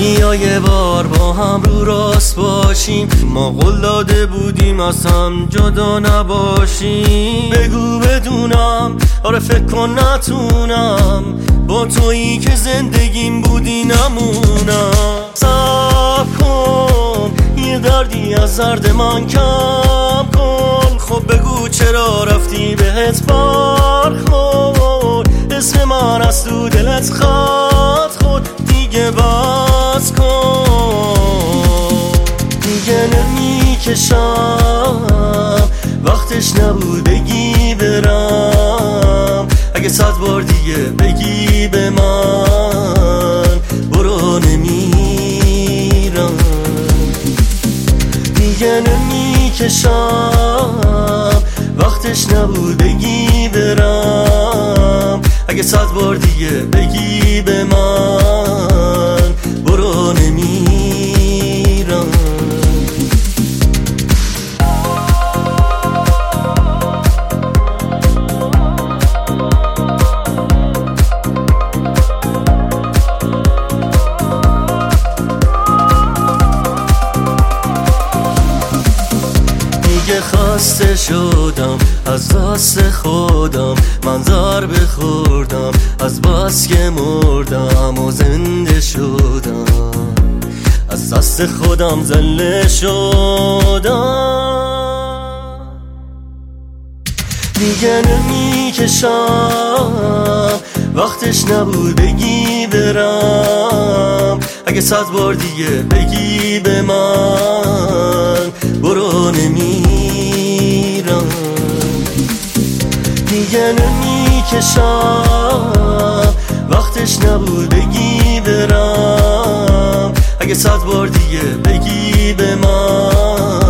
بیا یه بار با هم رو راست باشیم، ما قول داده بودیم از هم جدا نباشیم. بگو بدونم، آره فکر کن نتونم با تویی که زندگیم بودی نمونم. صبر کن یه دردی از درد من کم کن، خب بگو چرا رفتی بهت برخورد، اسم من از تو دلت خط خود، دیگه بس کن. دیگه نمیکشم وقتش نبود بگی برم، اگه 100 بار دیگه بگی به من برو نمیرم. دیگه نمیکشم وقتش نبود بگی برم، اگه 100 بار دیگه بگی به من برو نمیرم. دیگه خسته شدم از دست خودم، من ضربه خوردم از بس که مردم و زنده شدم، از دست خودم ذله شدم. دیگه نمیکشم وقتش نبود بگی برم، اگه 100 بار دیگه بگی به من برو نمیرم. دیگه نمیکشم وقتش نبود بگی برم، اگه 100 بار دیگه بگی به من